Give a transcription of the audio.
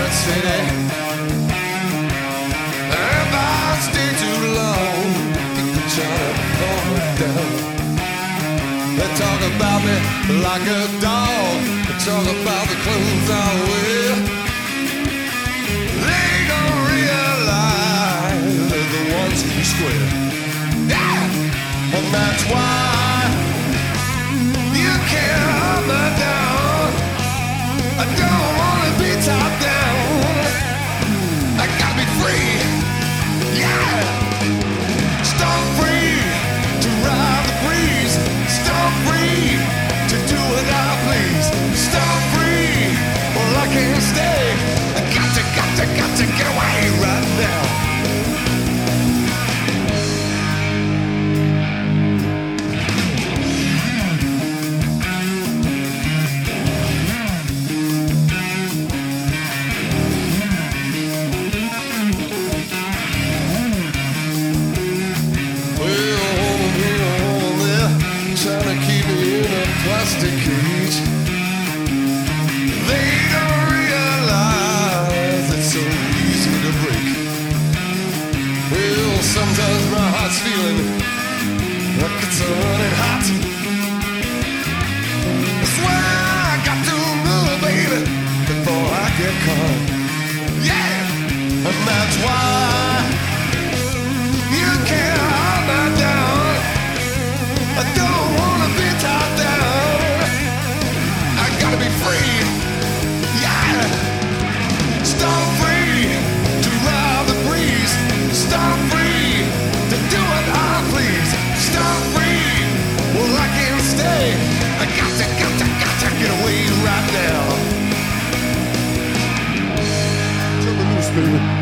city. If I stay too long, people try to pull me down. They talk about me like a dog. They talk about the clothes I wear. They don't realize they're the ones who square. Yeah! And that's why you can't hold me down. I don't wanna be top down. I gotta be free. Yeah! Stop free to ride the breeze. Stop free to do what I please. Stop free, well I can't stay. I got to get away right now. Plastic cage. They don't realize it's so easy to break. Well, sometimes my heart's feeling like it's running hot. I swear I got to move, baby, before I get caught. Yeah, and that's why you can't hold me down. I don't wanna be top down. I gotta be free, yeah. Stop free to ride the breeze. Stop free to do what I please. Stop free, well I can't stay. I got to get away right now. Turn the loose, baby.